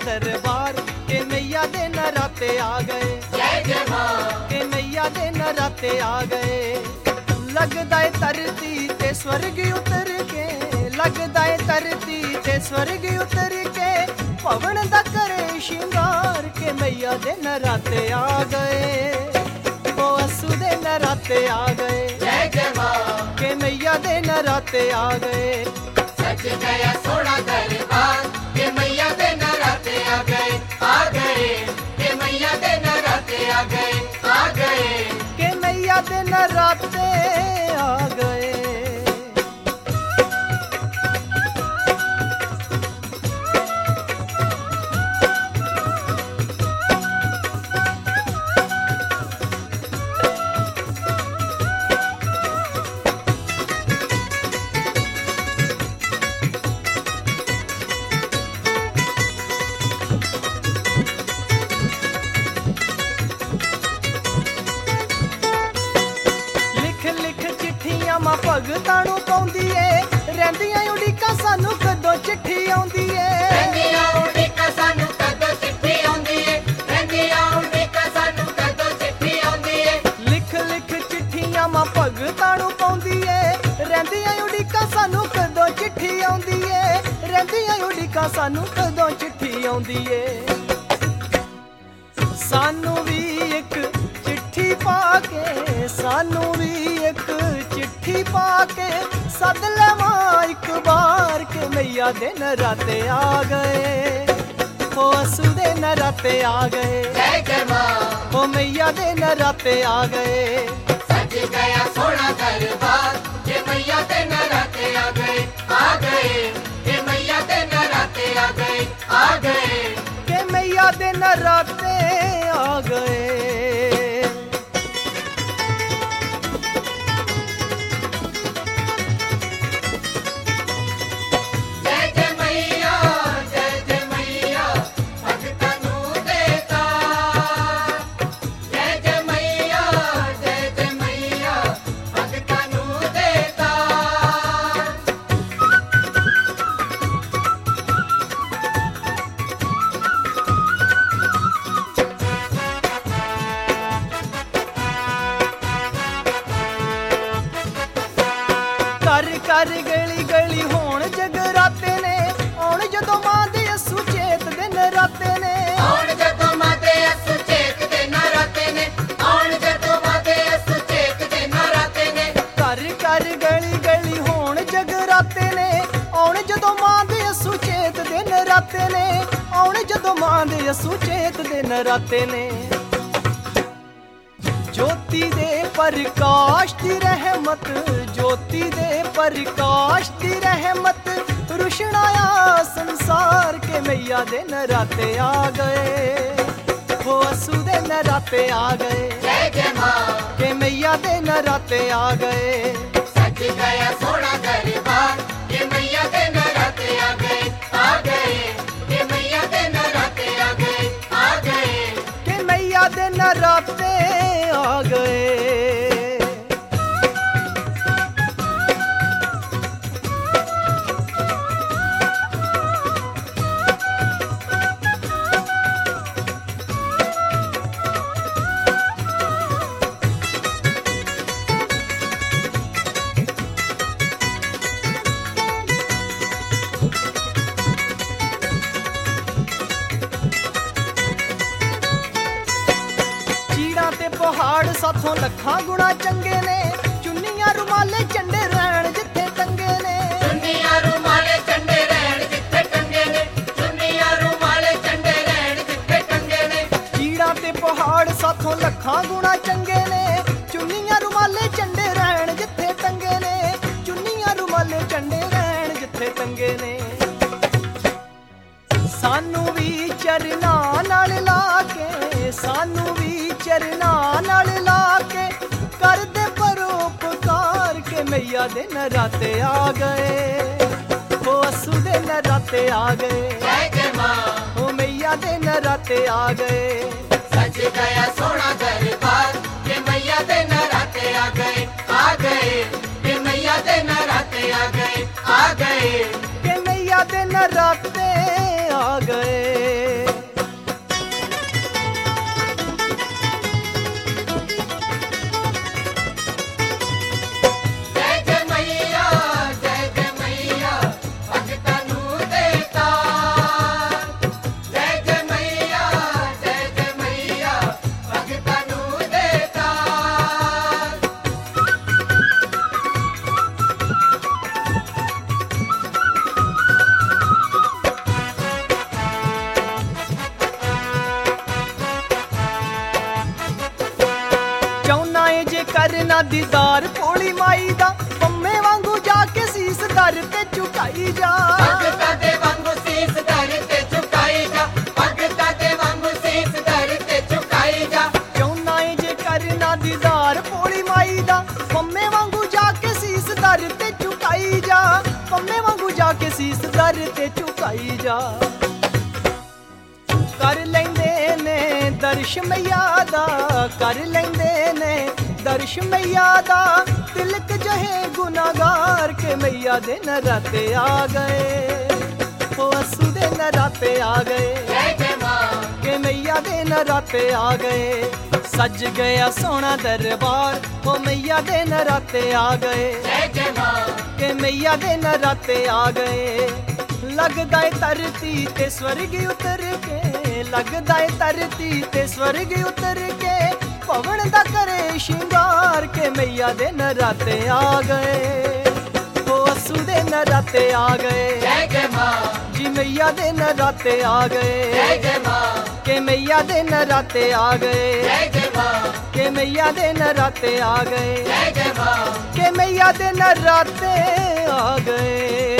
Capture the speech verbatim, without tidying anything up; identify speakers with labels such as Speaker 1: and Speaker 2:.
Speaker 1: दरबार के मैया दे नराते आ गए।
Speaker 2: जय जय मां
Speaker 1: के मैया दे नराते आ गए। लगदा है धरती ते स्वर्ग उतर के, लगदा है धरती ते स्वर्ग उतर के, पवन दा करे श्रृंगार के मैया दे नराते आ गए। वो असू दे नराते आ गए।
Speaker 2: जय जय मां
Speaker 1: के मैया दे नराते आ गए।
Speaker 2: सज गया सोना दरबार के मैया दे नराते आ गए, आ गए के मैया दे नराते आ गए, आ गए
Speaker 1: के मैया दे नराते आ गए। मां भगतां नूं पाउंदी ए रहिंदियां उड़ीकां सानू कदों चिट्ठी आउंदी ए।
Speaker 2: रहिंदियां उड़ीकां सानू कदों चिट्ठी आउंदी ए, रहिंदियां उड़ीकां सानू कदों चिट्ठी आउंदी ए।
Speaker 1: लिख लिख चिट्ठियां मां भगतां नूं पाउंदी ए रहिंदियां उड़ीकां सानू कदों चिट्ठी आउंदी ए, रहिंदियां उड़ीकां सानू कदों चिट्ठी आउंदी ए। सानू भी एक चिट्ठी पा के, सानू भी एक चिट्ठी पा के सद लवां एक बार के मैया दे नराते आ गए। ओ असू दे नराते आ गए।
Speaker 2: जय जय मां
Speaker 1: ओ मैया दे नराते आ गए।
Speaker 2: सज गया सोना दरबार के मैया दे नराते आ गए, आ गए के मैया दे नराते आ गए, आ गए
Speaker 1: के मैया दे नराते आ गए। कर कर गली गली होण जगराते ने, आउण जदों मां दे असू चेत दे नराते ने।
Speaker 2: आउण जदों मां दे असू चेत दे नराते ने, आउण जदों मां दे असू चेत दे नराते ने।
Speaker 1: कर कर गली गली होण जगराते ने, आउण जदों मां दे असू चेत दे नराते ने, आउण जदों मां दे असू चेत दे नराते ने। ज्योति दे प्रकाश दी रहमत, ज्योति दे प्रकाश दी रहमत, रुशनाया संसार के मैया दे नराते आ गए। वो असू दे नराते आ गए।
Speaker 2: जय जय मां
Speaker 1: के मैया दे नराते आ गए।
Speaker 2: सज गया सोना दरबार के मैया दे नराते आ गए, आ गए के मैया दे नराते आ गए, आ गए
Speaker 1: के मैया दे नराते आ गए। पहाड़ साथों लखां गुणा चंगे ने, चुन्नियां रुमाले झंडे रहण जिथे टंगे ने।
Speaker 2: चुन्नियां रुमाले झंडे रहण जिथे टंगे ने, चुन्नियां रुमाले झंडे रहण जिथे टंगे ने।
Speaker 1: कीड़ा ते पहाड़ साथों लखां गुणा चंगे ने, चुन्नियां रुमाले झंडे रहण जिथे टंगे ने, चुन्नियां रुमाले झंडे रहण जिथे टंगे ने। सानू भी चरनां नाल ला के, सानू भी चरनां नाल ला के, कर दे परोपकार के मैया दे नराते आ गए। ओ असू दे नराते आ गए।
Speaker 2: जय जय मां
Speaker 1: ओ मैया दे नराते आ गए।
Speaker 2: सज गया सोना दरबार के मैया दे नराते आ गए, आ गए के मैया दे नराते आ गए, आ गए
Speaker 1: के मैया दे नराते आ गए। करना दीदार भोली माई दा पंमे वांगू जाके सीस दर ते झुकाई जा
Speaker 2: भगता दे वांगू सीस दर ते झुकाई जा भगता दे वांगू सीस दर ते झुकाई जा
Speaker 1: चाहुंदा ए जे करना दीदार भोली माई दा पंमे वांगू जाके सीस दर ते झुकाई जा पंमे वांगू जाके सीस दर ते झुकाई जा कर लेंदे ने दर्श मैया दा कर लेंदे ने दर्श मैया दा तिलक जहे गुनागार के मैया दे नराते आ गए ओ असू दे नराते आ गए
Speaker 2: जय जय मां
Speaker 1: के मैया दे नराते आ गए सज गया सोना दरबार ओ मैया दे नराते आ गए
Speaker 2: जय जय मां
Speaker 1: के मैया दे नराते आ गए लगदा है धरती ते स्वर्ग उतर के लगदा है धरती ते स्वर्ग उतर के पवन दा करे श्रृंगार के मैया दे नराते आ गए ओ असू दे नराते आ गए
Speaker 2: जय जय मां
Speaker 1: जी मैया दे नराते आ गए
Speaker 2: जय जय मां
Speaker 1: के मैया दे नराते आ गए
Speaker 2: जय जय मां
Speaker 1: के मैया दे नराते आ गए
Speaker 2: जय जय मां
Speaker 1: के मैया दे नराते आ गए।